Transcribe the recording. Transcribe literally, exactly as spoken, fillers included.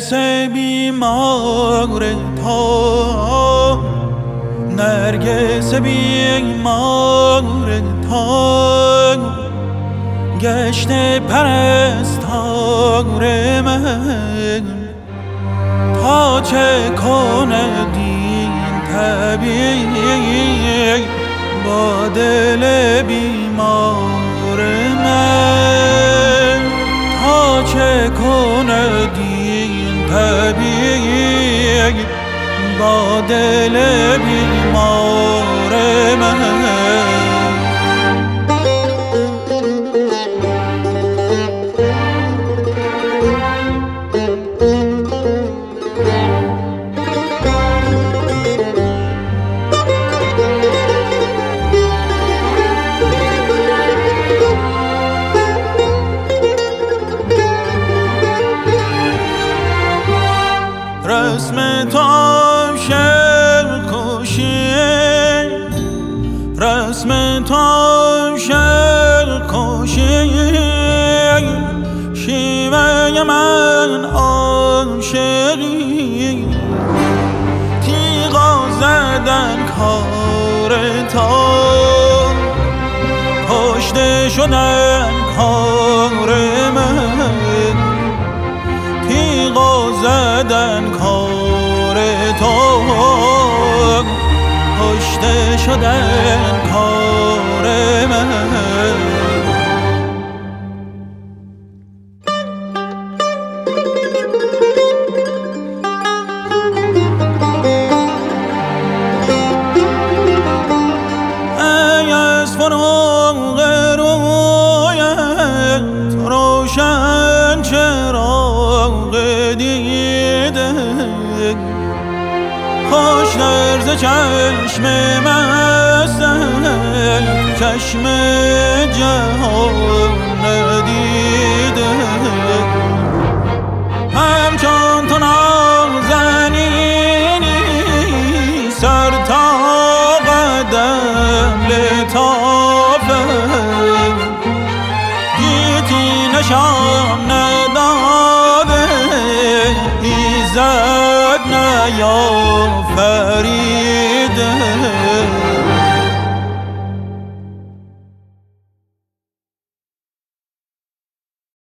نرگس بیمار تا نرگس بیمار تا گشت پرستار من تا چه کند این طبیب با دل بیمار من تا چه کند این طبیب با دل بیمار من. رسم تو عاشق کشی رسم تو عاشق کشی شیوه من عاشقی تیغا زدن کار تا کشته شدن کار من تیغا زدن کار تو کشته شدن کار من. ای از فراق رویت روشن چراغ دیده خوش درز چشم مستم چشم جهان ندیده همچون تو نازنینی سر تا قدم لطافت گیتی نشان نداده ایزد نیافریده